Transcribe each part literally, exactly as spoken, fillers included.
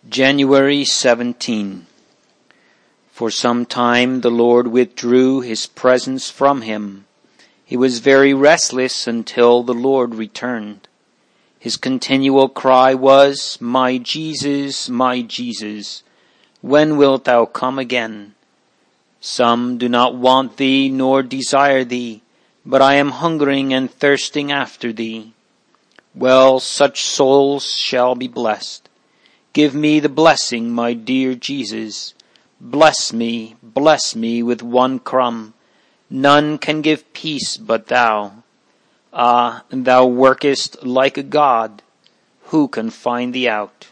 January seventeenth. For some time the Lord withdrew his presence from him. He was very restless until the Lord returned. His continual cry was, "My Jesus, my Jesus, when wilt thou come again? Some do not want thee nor desire thee, but I am hungering and thirsting after thee." Well, such souls shall be blessed. Give me the blessing, my dear Jesus. Bless me, bless me with one crumb. None can give peace but thou. Ah, thou workest like a God. Who can find thee out?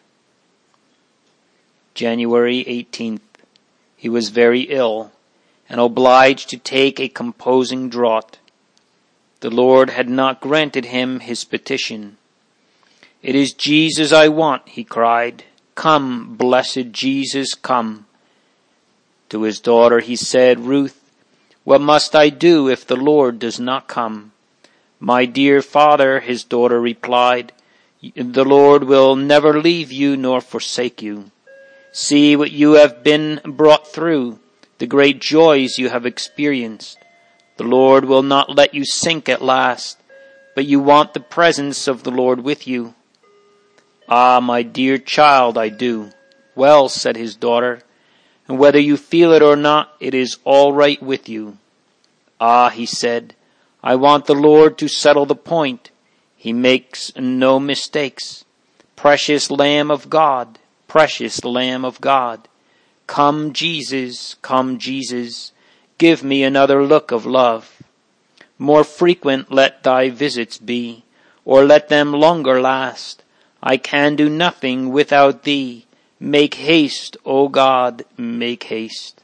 January eighteenth. He was very ill and obliged to take a composing draught. The Lord had not granted him his petition. "It is Jesus I want," he cried. "Come, blessed Jesus, come." To his daughter he said, "Ruth, what must I do if the Lord does not come?" "My dear father," his daughter replied, "the Lord will never leave you nor forsake you. See what you have been brought through, the great joys you have experienced. The Lord will not let you sink at last, but you want the presence of the Lord with you." "Ah, my dear child, I do." "Well," said his daughter, "and whether you feel it or not, it is all right with you." "Ah," he said, "I want the Lord to settle the point. He makes no mistakes. Precious Lamb of God, precious Lamb of God. Come, Jesus, come, Jesus, give me another look of love. More frequent let thy visits be, or let them longer last. I can do nothing without thee. Make haste, O God, make haste."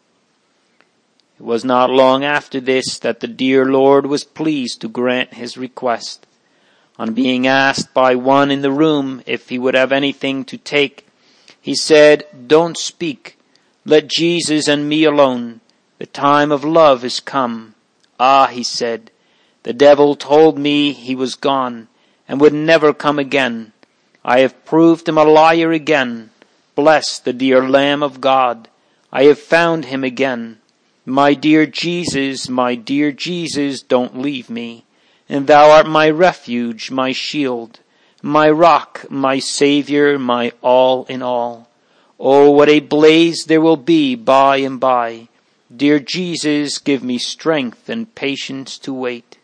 It was not long after this that the dear Lord was pleased to grant his request. On being asked by one in the room if he would have anything to take, he said, "Don't speak. Let Jesus and me alone. The time of love is come." "Ah," he said, "the devil told me he was gone and would never come again. I have proved him a liar again. Bless the dear Lamb of God. I have found him again. My dear Jesus, my dear Jesus, don't leave me. And thou art my refuge, my shield, my rock, my Savior, my all in all. Oh, what a blaze there will be by and by. Dear Jesus, give me strength and patience to wait."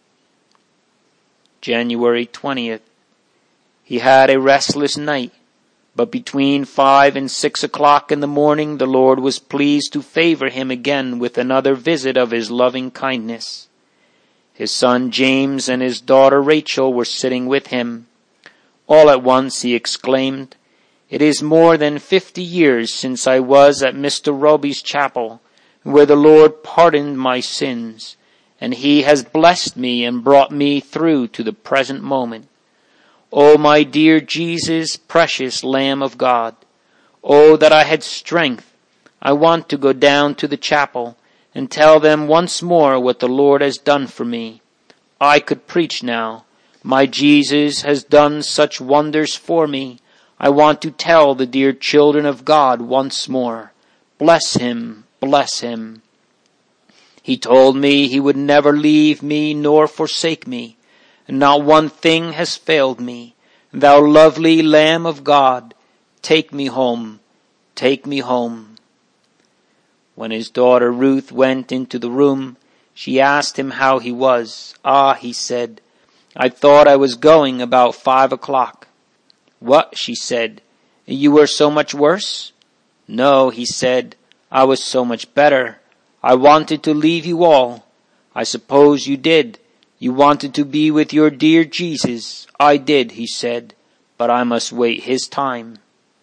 January twentieth. He had a restless night, but between five and six o'clock in the morning the Lord was pleased to favor him again with another visit of his loving kindness. His son James and his daughter Rachel were sitting with him. All at once he exclaimed, "It is more than fifty years since I was at Mister Roby's chapel, where the Lord pardoned my sins, and he has blessed me and brought me through to the present moment. Oh, my dear Jesus, precious Lamb of God. Oh, that I had strength. I want to go down to the chapel and tell them once more what the Lord has done for me. I could preach now. My Jesus has done such wonders for me. I want to tell the dear children of God once more. Bless him, bless him. He told me he would never leave me nor forsake me. Not one thing has failed me. Thou lovely Lamb of God, take me home, take me home." When his daughter Ruth went into the room, she asked him how he was. "Ah," he said, "I thought I was going about five o'clock." "What?" she said, "you were so much worse?" "No," he said, "I was so much better. I wanted to leave you all. I suppose you did. You wanted to be with your dear Jesus." "I did," he said, "but I must wait his time."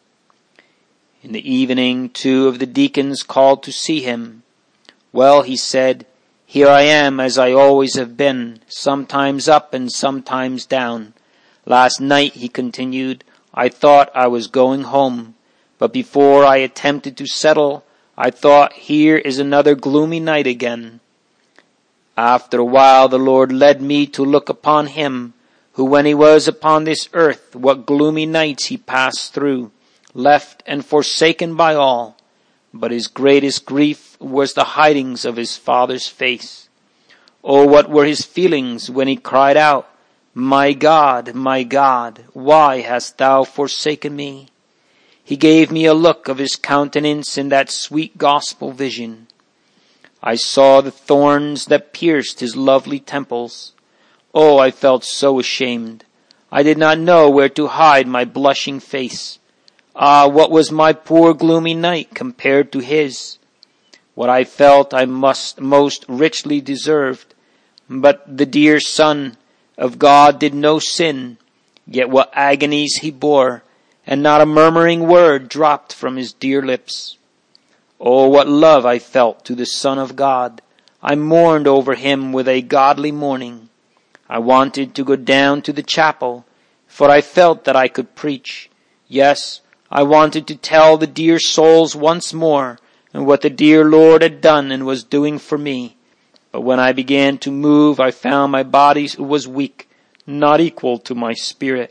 In the evening, two of the deacons called to see him. "Well," he said, "here I am as I always have been, sometimes up and sometimes down. Last night," he continued, "I thought I was going home, but before I attempted to settle, I thought, here is another gloomy night again. After a while the Lord led me to look upon him, who when he was upon this earth, what gloomy nights he passed through, left and forsaken by all, but his greatest grief was the hidings of his father's face. Oh, what were his feelings when he cried out, "My God, my God, why hast thou forsaken me?" He gave me a look of his countenance in that sweet gospel vision. I saw the thorns that pierced his lovely temples. Oh, I felt so ashamed. I did not know where to hide my blushing face. Ah, what was my poor gloomy night compared to his? What I felt I must most richly deserved. But the dear Son of God did no sin, yet what agonies he bore, and not a murmuring word dropped from his dear lips. Oh, what love I felt to the Son of God. I mourned over him with a godly mourning. I wanted to go down to the chapel, for I felt that I could preach. Yes, I wanted to tell the dear souls once more and what the dear Lord had done and was doing for me. But when I began to move, I found my body was weak, not equal to my spirit.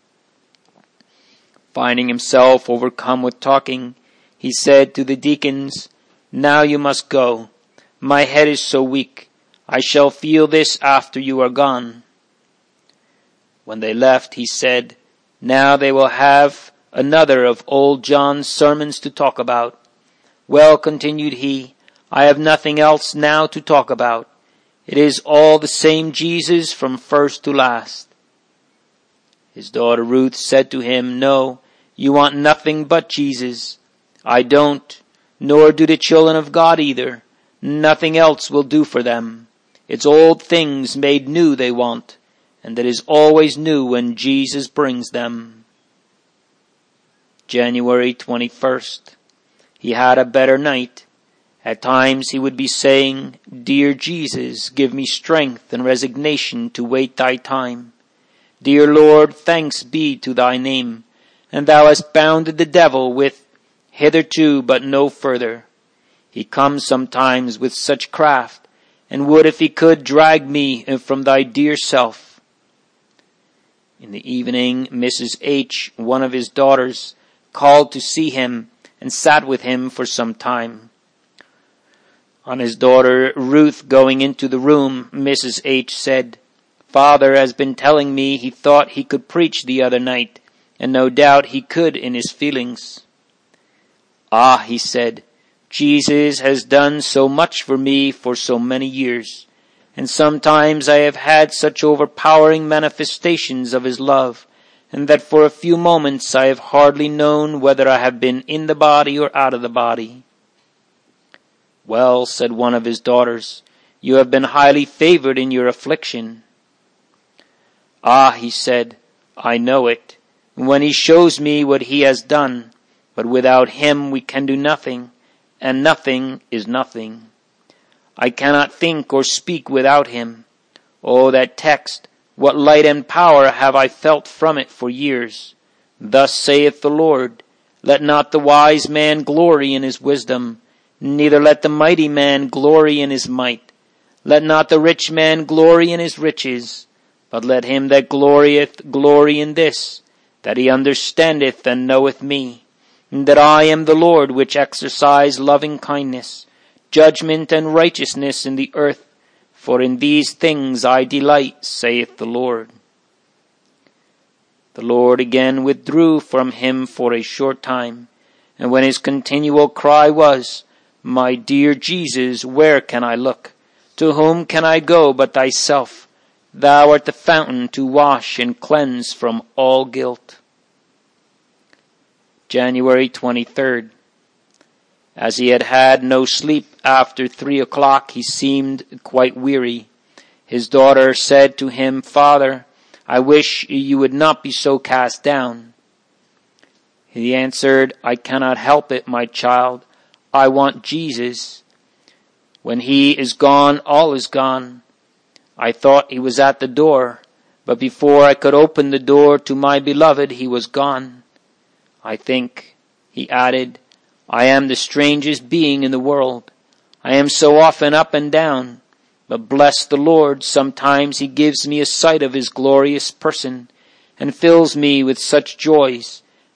Finding himself overcome with talking, he said to the deacons, "Now you must go. My head is so weak. I shall feel this after you are gone." When they left, he said, "Now they will have another of old John's sermons to talk about." "Well," continued he, "I have nothing else now to talk about. It is all the same Jesus from first to last." His daughter Ruth said to him, "No, you want nothing but Jesus." "I don't, nor do the children of God either. Nothing else will do for them. It's old things made new they want, and that is always new when Jesus brings them." January twenty-first. He had a better night. At times he would be saying, "Dear Jesus, give me strength and resignation to wait thy time. Dear Lord, thanks be to thy name, and thou hast bounded the devil with hitherto but no further." He comes sometimes with such craft, and would, if he could, drag me from thy dear self. In the evening, Missus H., one of his daughters, called to see him and sat with him for some time. On his daughter Ruth going into the room, Missus H. said, "Father has been telling me he thought he could preach the other night, and no doubt he could in his feelings." "Ah," he said, "Jesus has done so much for me for so many years, and sometimes I have had such overpowering manifestations of his love, and that for a few moments I have hardly known whether I have been in the body or out of the body." "Well," said one of his daughters, "you have been highly favored in your affliction." "Ah," he said, "I know it, when he shows me what he has done, but without him we can do nothing, and nothing is nothing. I cannot think or speak without him. Oh, that text, what light and power have I felt from it for years. Thus saith the Lord, let not the wise man glory in his wisdom, neither let the mighty man glory in his might. Let not the rich man glory in his riches, but let him that glorieth glory in this, that he understandeth and knoweth me, and that I am the Lord which exercise loving kindness, judgment and righteousness in the earth, for in these things I delight, saith the Lord. The Lord again withdrew from him for a short time, and when his continual cry was, My dear Jesus, where can I look? To whom can I go but thyself? Thou art the fountain to wash and cleanse from all guilt. January twenty-third. As he had had no sleep after three o'clock, he seemed quite weary. His daughter said to him, Father, I wish you would not be so cast down. He answered, I cannot help it, my child. I want Jesus. When he is gone, all is gone. I thought he was at the door, but before I could open the door to my beloved, he was gone. I think, he added, I am the strangest being in the world. I am so often up and down, but bless the Lord, sometimes he gives me a sight of his glorious person and fills me with such joys,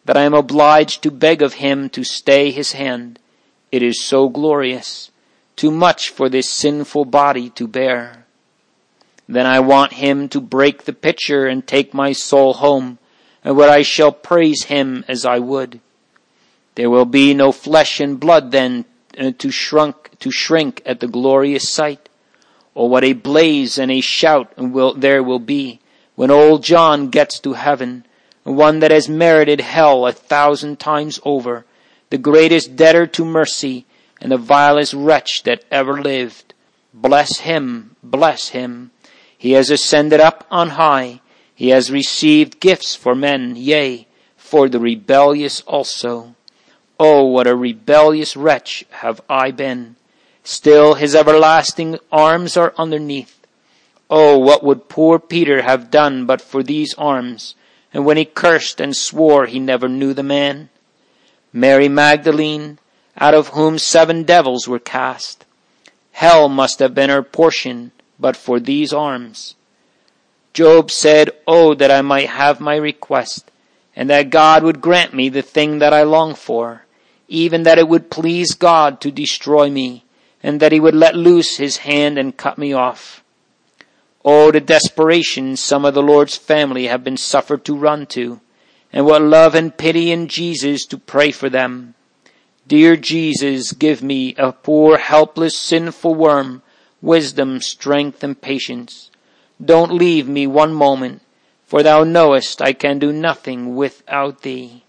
that I am obliged to beg of him to stay his hand. It is so glorious, too much for this sinful body to bear. Then I want him to break the pitcher and take my soul home, and where I shall praise him as I would. There will be no flesh and blood then uh, to shrunk to shrink at the glorious sight. Oh, what a blaze and a shout will there will be when old John gets to heaven, one that has merited hell a thousand times over, the greatest debtor to mercy, and the vilest wretch that ever lived. Bless him, bless him. He has ascended up on high. He has received gifts for men, yea, for the rebellious also. Oh, what a rebellious wretch have I been. Still his everlasting arms are underneath. Oh, what would poor Peter have done but for these arms, and when he cursed and swore he never knew the man? Mary Magdalene, out of whom seven devils were cast. Hell must have been her portion but for these arms. Job said, oh, that I might have my request, and that God would grant me the thing that I long for, even that it would please God to destroy me, and that he would let loose his hand and cut me off. Oh, the desperation some of the Lord's family have been suffered to run to, and what love and pity in Jesus to pray for them. Dear Jesus, give me, a poor, helpless, sinful worm, wisdom, strength, and patience. Don't leave me one moment, for thou knowest I can do nothing without thee.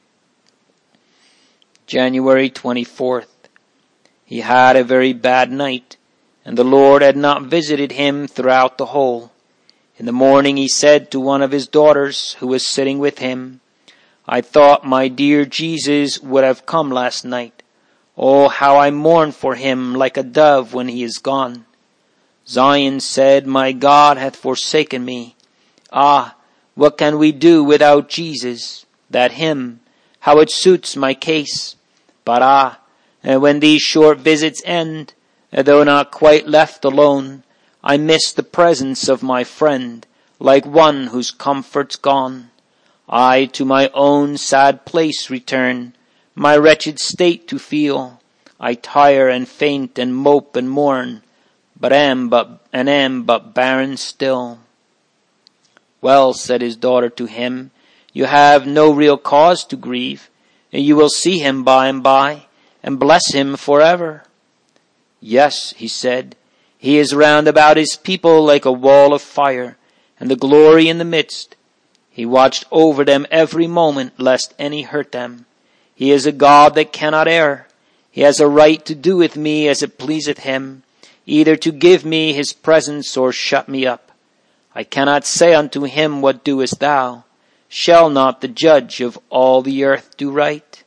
January twenty-fourth. He had a very bad night, and the Lord had not visited him throughout the whole. In the morning he said to one of his daughters who was sitting with him, I thought my dear Jesus would have come last night. Oh, how I mourn for him like a dove when he is gone. Zion said, my God hath forsaken me. Ah, what can we do without Jesus? That hymn, how it suits my case. But ah, and when these short visits end, though not quite left alone, I miss the presence of my friend, like one whose comfort's gone. I to my own sad place return, my wretched state to feel. I tire and faint and mope and mourn, but am but and am but barren still. Well, said his daughter to him, you have no real cause to grieve, and you will see him by and by, and bless him forever. Yes, he said, he is round about his people like a wall of fire, and the glory in the midst. He watched over them every moment, lest any hurt them. He is a God that cannot err. He has a right to do with me as it pleaseth him, either to give me his presence or shut me up. I cannot say unto him, what doest thou? Shall not the judge of all the earth do right?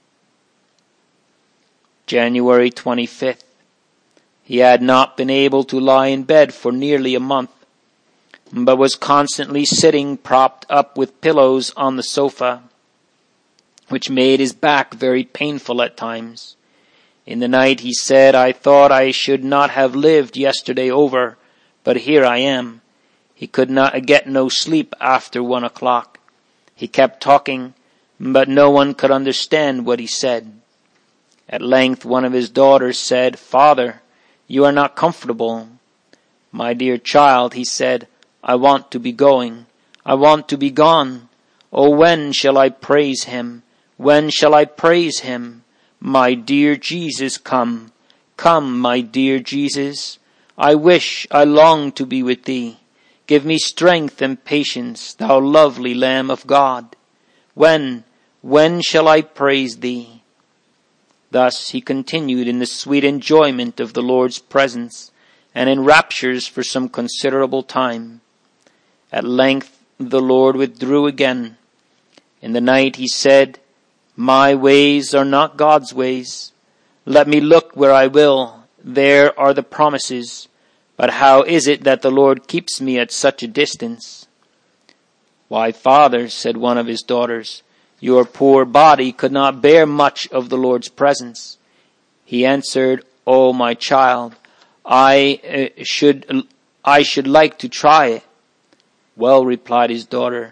January twenty-fifth. He had not been able to lie in bed for nearly a month, but was constantly sitting propped up with pillows on the sofa, which made his back very painful at times. In the night he said, I thought I should not have lived yesterday over, but here I am. He could not get no sleep after one o'clock. He kept talking, but no one could understand what he said. At length one of his daughters said, Father, you are not comfortable. My dear child, he said, I want to be going. I want to be gone. Oh, when shall I praise him? When shall I praise him? My dear Jesus, come. Come, my dear Jesus. I wish, I long to be with thee. Give me strength and patience, thou lovely Lamb of God. When, when shall I praise thee? Thus he continued in the sweet enjoyment of the Lord's presence, and in raptures for some considerable time. At length the Lord withdrew again. In the night he said, My ways are not God's ways. Let me look where I will. There are the promises. But how is it that the Lord keeps me at such a distance? Why, Father, said one of his daughters, your poor body could not bear much of the Lord's presence. He answered, Oh, my child, I uh, should I should like to try it. Well, replied his daughter,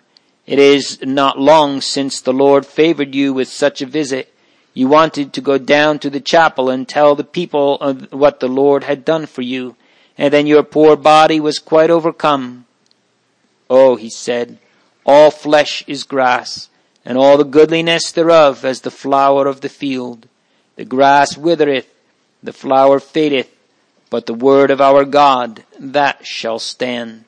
It is not long since the Lord favored you with such a visit. You wanted to go down to the chapel and tell the people of what the Lord had done for you, and then your poor body was quite overcome. Oh, he said, all flesh is grass, and all the goodliness thereof as the flower of the field. The grass withereth, the flower fadeth, but the word of our God, that shall stand.